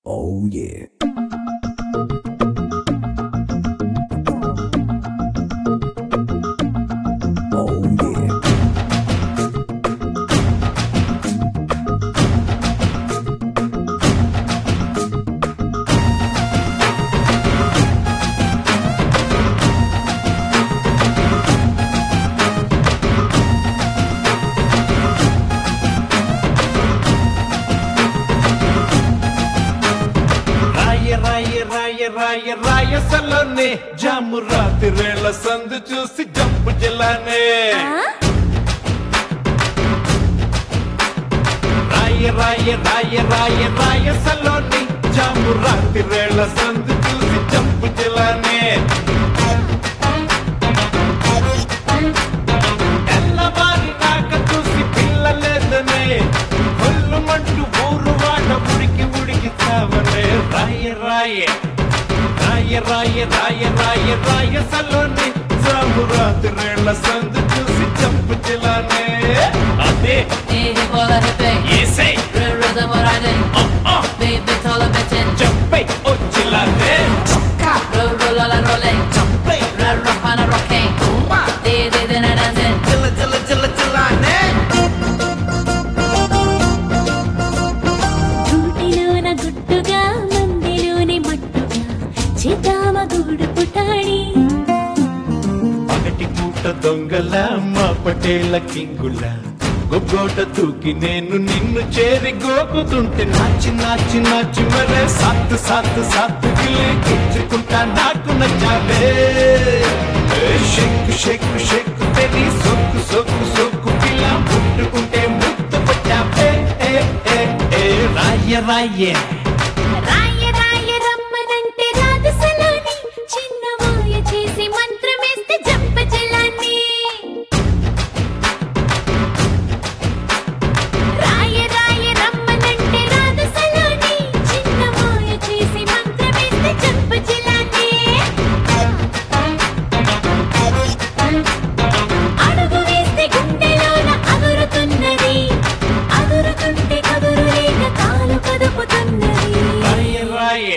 Oh yeah. Oh yeah. రాయసలోనే జాము రాత్రివేళ సందు చూసి జంపు జిల్లానే రాయసలోనే జాము రాత్రివేళ సందు చూసి జంపు జిల్లానే ఎల్లవారి నాక చూసి పిల్లలేదనే కొల్లుమంటూ ఊరు వాడ ఉడికి చావనే రాయసలోనే జాము రాత్రివేళ సందు చూసి జంపు జిల్లానే అదే bola hippie, ఏసై rhythm or riding, baby taller bitchin', జంపై ఓ జిల్లానే roll rolling, rock on a rocking, they dancing, జిల్లానే గూటిలోన గుట్టుగా మందిలోని మట్టుగా చితామ గూడు పుటాడి పగటి పూట దొంగల మా పటేల కింగుల గొగ్గోట తూకి నేను నిన్ను చేరి గోకుతుంటే నాచి మరే సాత్తు గిలే గిచ్చుకుంటా నాకు నచ్చావే షేక్ తెరి సొక్కు పిల్ల ముట్టుకుంటే ముద్దు పట్టావే రాయ రాయ రమ్మనంటే రాధసలోని చిన్న మాయ చేసి మంత్రమేస్తే జంప జలాన్ని రాయ రమ్మనంటే రాధసలోని చిన్న మాయ చేసి మంత్రమేస్తే జంప జలాన్ని అడుగు వేస్తే గుండెలోన అదురుతున్నది అదురుతుంటే కదురు లేక కాలు కదుపుతున్నది రాయ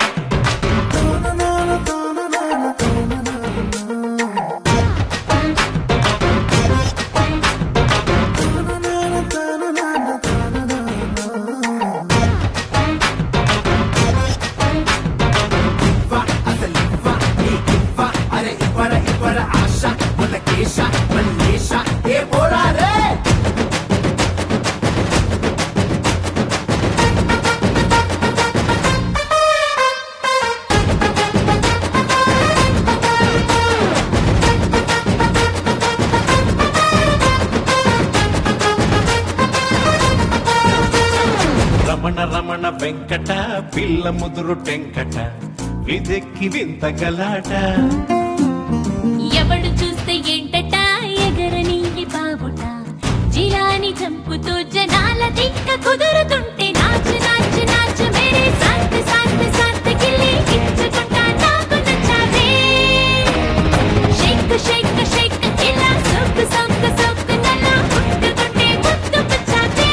రమణ వెంకట పిల్ల ముదురు టెంకట విదెక్కి వింత గలాట ఎవడు చూస్తే ఏంటట ఎగరని బాబుట జిలాని చంపుతూ జనాల దిక్క కుదురుతుంటే నాచు మేరే సాత్ గిల్లి ఇచ్చుకుంటా నాకు నచ్చావే షేక్ ఇలా సొక్కు నలా ముట్టుకుంటే ముద్దు పచ్చావే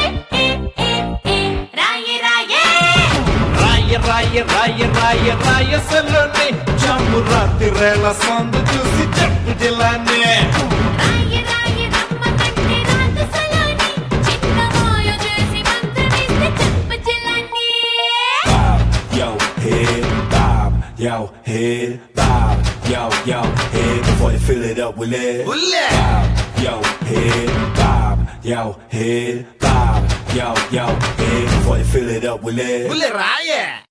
రాయసలోనే జాము రాత్రివేళ సందు చూసి జంపు జిల్లానే రాయ రమ్మనంటే రాధసలోని చిన్న మాయ చేసి మంత్రమేస్తే జంప జలాన్ని Yo, head, bob, yo, head, before you fill it up with lead. Bob, yo, head, bob, yo, head, bob, yo, head, before you fill it up with lead. రాయే